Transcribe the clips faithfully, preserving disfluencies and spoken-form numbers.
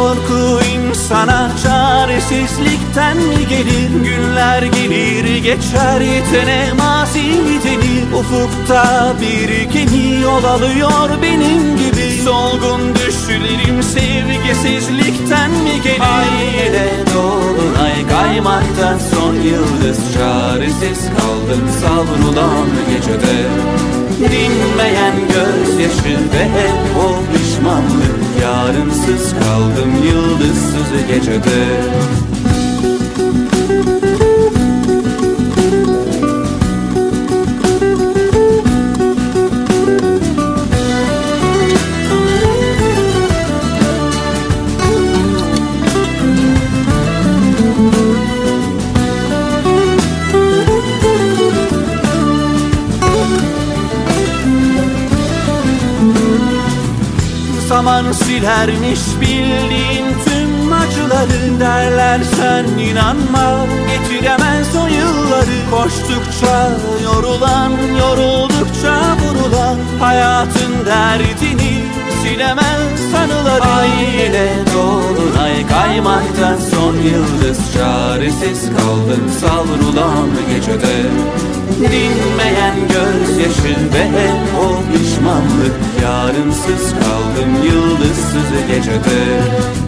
Korku insana çaresizlikten mi gelir? Günler gelir geçer yetene mazi denir. Ufukta bir gemi yol alıyor benim gibi. Solgun düşlerim sevgisizlikten mi gelir? Aile dolunay kaymaktan son yıldız. Çaresiz kaldım savrulan gecede. Dinmeyen gözyaşı ve hep o pişmanlık. Yarınsız kaldım yıldızsız gecede. Zaman silermiş bildiğin tüm acıları. Derler sen inanma, getiremez o yılları. Koştukça yorulan, yoruldukça vurulan. Hayatın derdini silemez sanıları. Aile dolunay kaymaktan son yıldız. Çaresiz kaldım savrulan gecede. Dinmeyen gözyaşı ve hep o pişmanlık. Yarınsız kaldım yıldızsız gecede.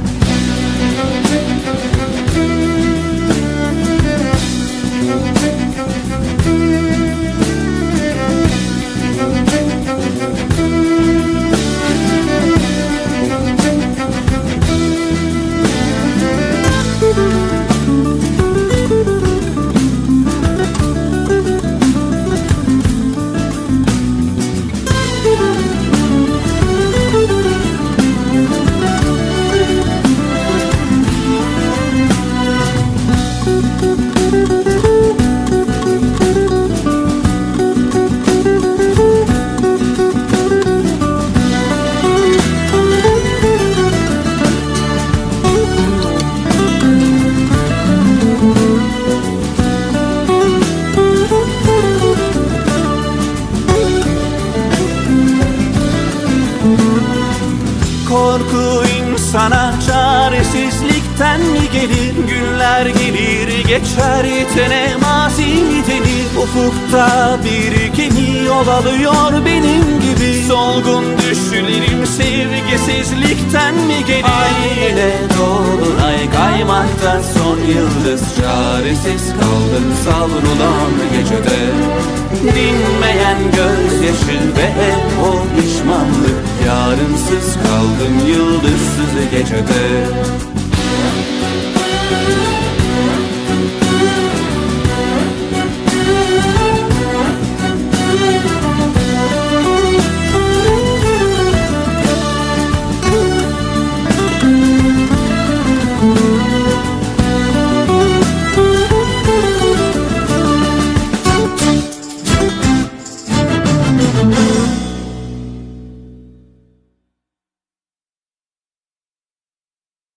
Korku insana çaresizlikten mi gelir? Günler gelir geçer yetene mazi denir. Ufukta bir gemi yol alıyor benim gibi. Solgun düşlerim sevgisizlikten mi gelir? Aile dolunay kaymaktan son yıldız. Çaresiz kaldım savrulan gecede. Dinmeyen gözyaşı ve hep o pişmanlık. Yarınsız kaldım yıldızsız gecede.